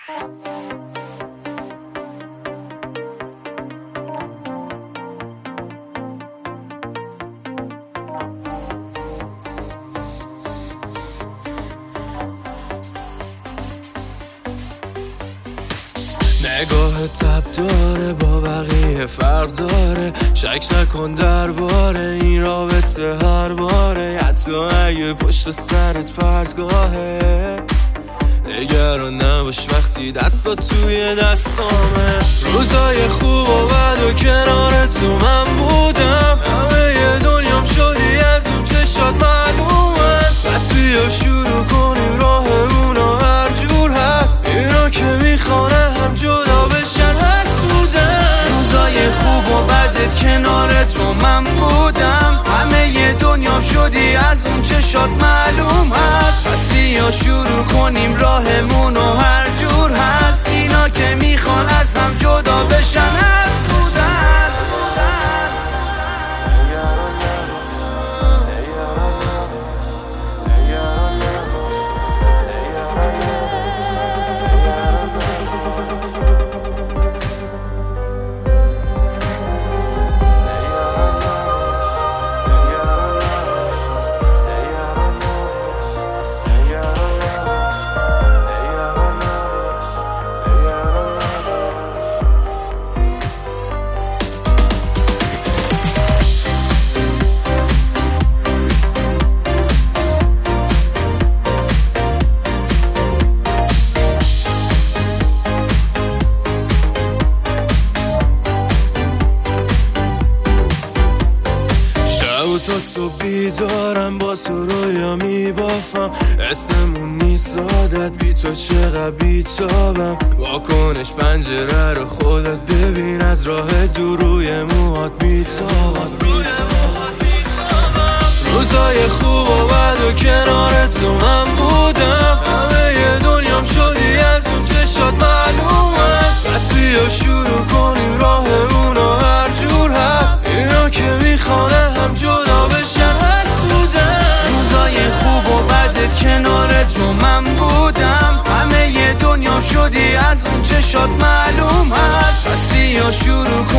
نگاه تب داره با بقیه فرق داره، شک نکن درباره این رابطه هر باره، حتی اگه پشت سرت پرتگاهه. نگران نباش وقتی دستات توی دستامه، روزای خوب و بد و کنار تو من بودم، همه دنیام شدی از اون چشات معلومه. بس بیا شروع کنیم راهمونو هر جور هست، اینا که میخوانه هم جدا بشن حسودن. روزای خوب و بدت کنار تو من بودم، همه دنیام شدی از اون چشات معلوم هست. پس بیا شروع کنیم راهمونو هر جور هست، اینا که میخوان از هم جدا بشن حسودن. تا صبح بیدارم با تو رویا میبافم، اسمون نیست عادت بی تو چقدر بیتابم. واکنش پنجره رو خودت ببین، از راه دور روی موهات میتابم. روزای خوب و بد و کنار تو من بودم، همه دنیام شدی از اون چشات معلومه. بس بیا شروع کنیم راهمونو هر جور هست، اینا که میخوانه هم جدا بشن حسودن. روزای خوب و بدت کنار تو من بودم، همه دنیام شدی از اون چشات معلوم هست. پس بیا شروع